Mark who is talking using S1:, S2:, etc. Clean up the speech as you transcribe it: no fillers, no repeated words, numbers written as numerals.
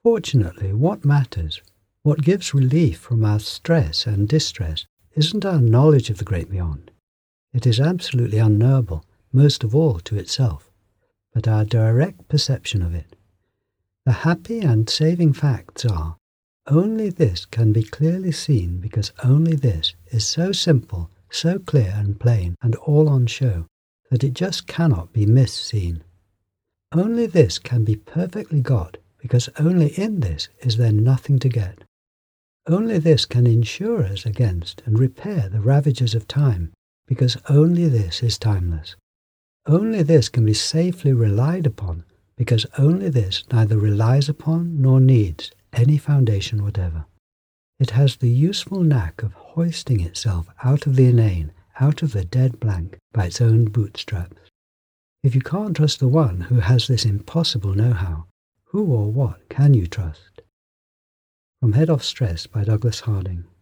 S1: Fortunately, what matters, what gives relief from our stress and distress, isn't our knowledge of the great beyond. It is absolutely unknowable, most of all to itself, but our direct perception of it. The happy and saving facts are, only this can be clearly seen because only this is so simple, so clear and plain and all on show, that it just cannot be misseen. Only this can be perfectly got because only in this is there nothing to get. Only this can insure us against and repair the ravages of time because only this is timeless. Only this can be safely relied upon because only this neither relies upon nor needs any foundation whatever. It has the useful knack of hoisting itself out of the inane, out of the dead blank, by its own bootstraps. If you can't trust the one who has this impossible know-how, who or what can you trust? From Head Off Stress by Douglas Harding.